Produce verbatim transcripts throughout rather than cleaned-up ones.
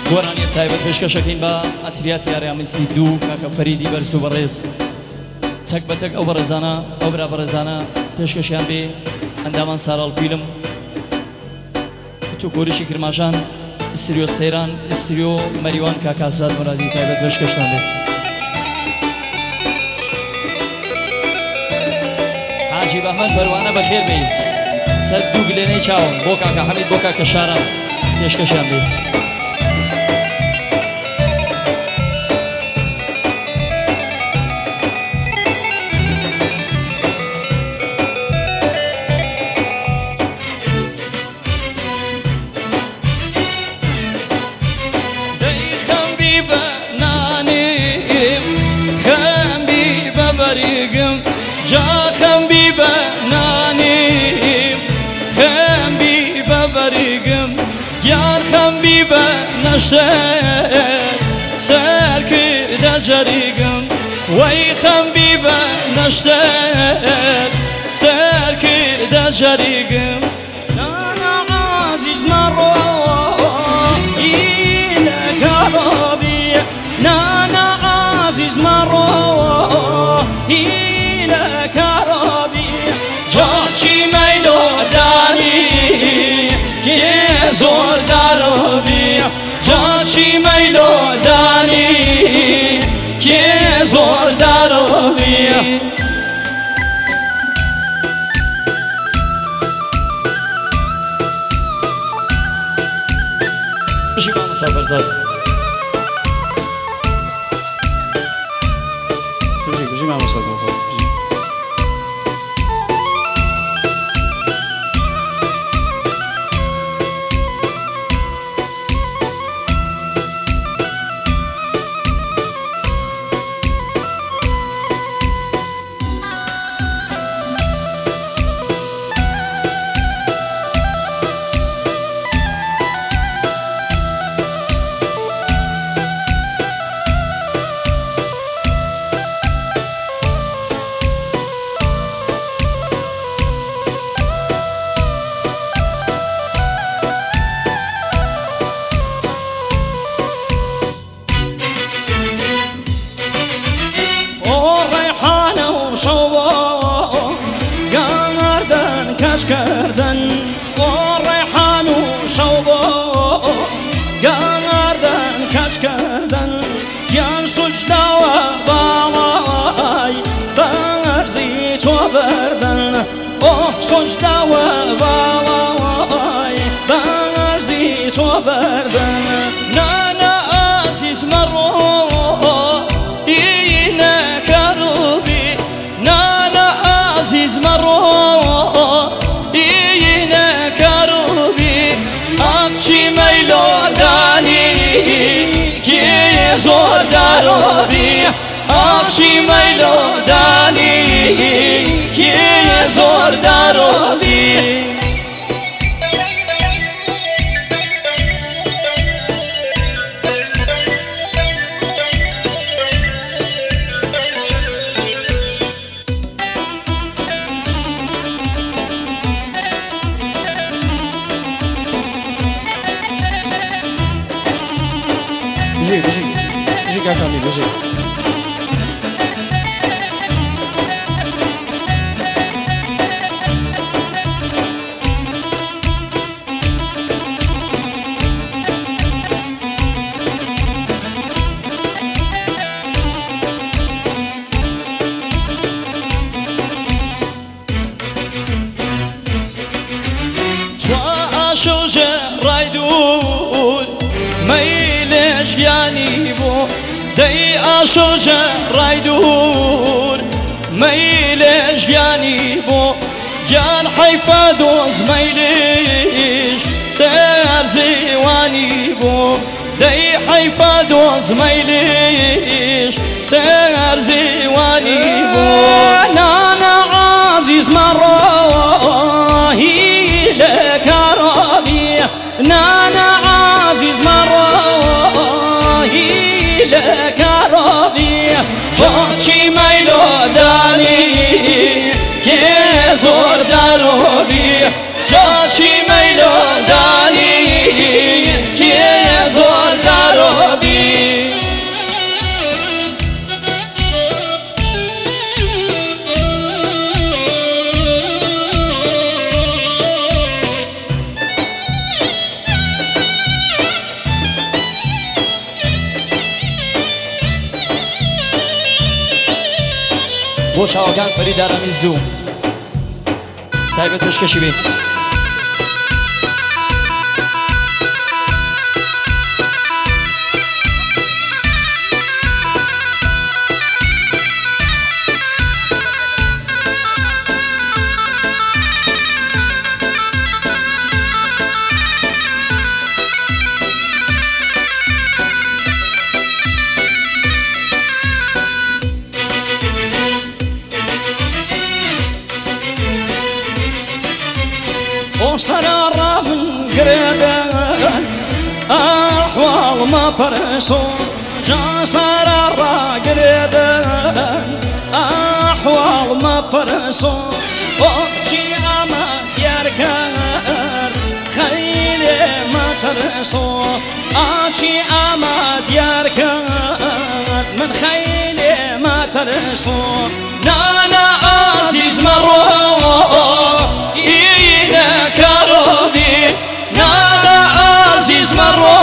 گۆرانی تایبەت پێشکەشەکەین بە ئەتریات یاریامیسی دوو کاکە فەریدی بەرز و بەڕێز چەک بە چەک ئەو بەڕێزانە ئەو برا بەڕێزانە پێشکەشیان بێ ئەندامان ساراڵ فیلم فتو کۆریشی کرماشان ئستریۆ سەیران ئستریۆ مەریوان کاکاسات مەرادی تایبەت پێشکەشتان بێ حاجی بەحمەد بەروانە بەخێر بێ سەر دوو گلێنەی چاوم بۆ کاکە حەمید بۆ کاکە شاران پێشکەشیان بێ جا خەمبی بە نانیم خەمبی بە بەریگم یار خەمبی بە نەشتەر سەر کردە جەریگم وەی خەمبی بە نەشتەر سەر کردە جەریگم نانە عەزیز مەڕۆ ئینە کەڕۆبی نانە عەزیز مەڕۆ جاچی میلو دانی که زور داربی جاچی میلو دانی که زور داربی بشی من مسافر زد بشی بشی من مسافر زد کردن و ریحان و شوبا گردن کج کردن گیان سجده و بالای برزی تو بردن اوه سجده و بالای برزی تو بردن نانا عزیز مرو اینه کروبی نانا عزیز مرو زور داربی آخشی میلو دانی که زور داربی بجي بجي بجي كاكا عمي بجي توا شوجة رايدون ميلش يعني بو دي عشوجة رايدون ميلش يعني بو جان حيفا دوز ميلش سير زيواني بو دي حيفا دوز ميلش سير زيواني بو نانا عزيز مرة هي لك ربي نانا عزيز مرة هي لك ربي جاچی میلو دانی که زور داربی جاچی میلو دانی که زور داربی بۆ چاوەکان فەریدارامی زوو تایبەت پێشکەشی بێ وصرار من قريبان أحوال ما برسو جا صرار قريبان أحوال ما برسو وشي أما يركان خيلي ما ترسو أشي أما يركان من خيلي ما ترسو نانا عزيز مرو كروبي نانا عزيز مرو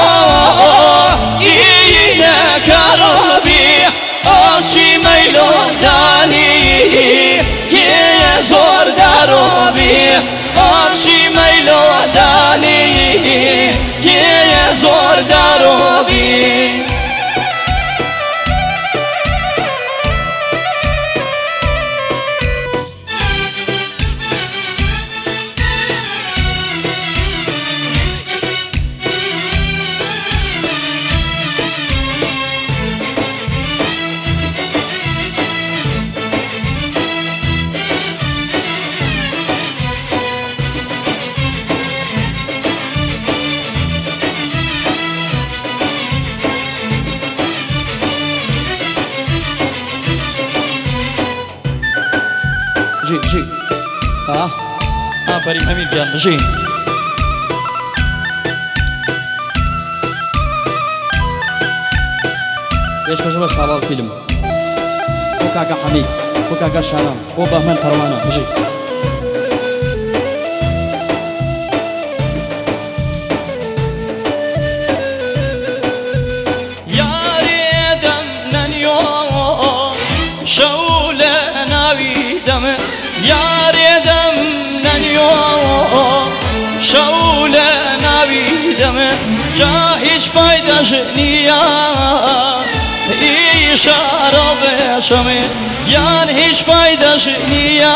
إينا كروبي أرشي ميلو داني كي يزور داروبي أرشي ميلو داني كي يزور داروبي جي جي ها ها فريم أمير جان جي ليش كشبه صار الفيلم وكاكا حميد وكاكا شارام وبهمن تروانا جي يا ريدم ننيو شولة ناوي دم يا ريدم ننيو شولة ناوي دم جاهش فايدة جنيا إشارة بشمي يان هش فايدة جنيا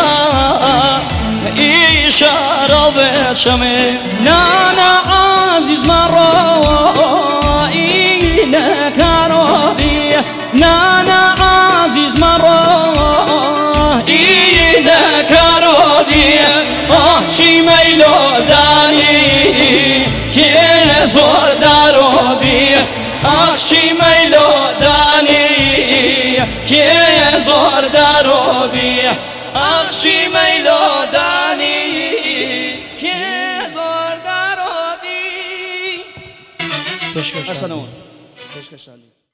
إشارة بشمي نانا عزيز مرة إينا كروبي نانا عزيز مرة إينا كروبي أخشي ميلو داني كي زور داروبي أخشي ميلو داني كي زور داروبي أخشي ميلو داني كي زور داروبي پێشکەش حسنەوە پێشکەشتان